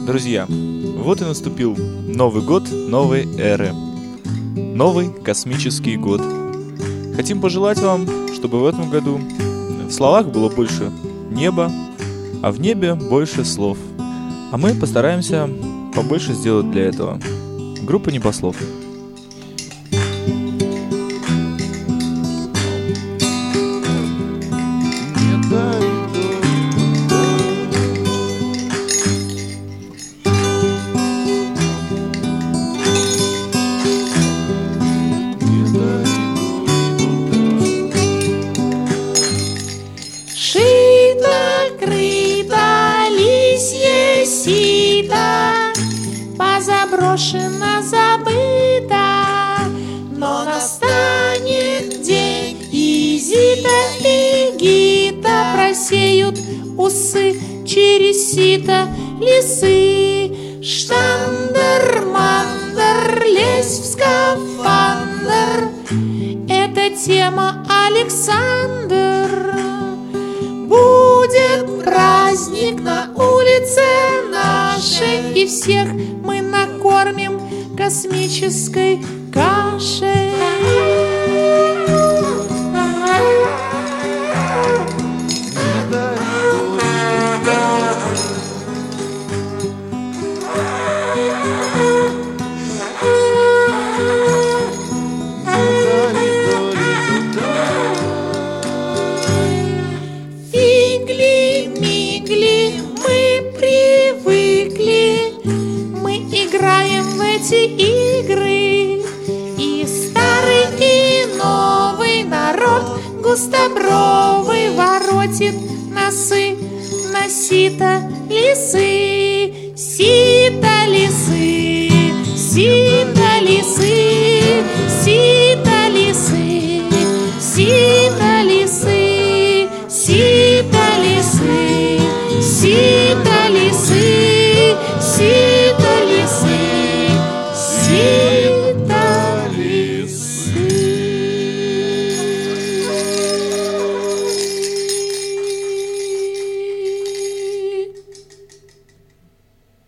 Друзья, вот и наступил Новый год новой эры. Новый космический год. Хотим пожелать вам, чтобы в этом году в словах было больше неба, а в небе больше слов. А мы постараемся побольше сделать для этого. Группа Небослов. Позаброшено, забыто, но настанет день, и Зита и Гита просеют усы через сито лисы. Штандер-мандер, лезь в скафандр, это тема Александр. Будет праздник на улице нашей, и всех мы накормим космической кашей. Игры, и старый, и новый народ густобровый воротит носы на сито лисы.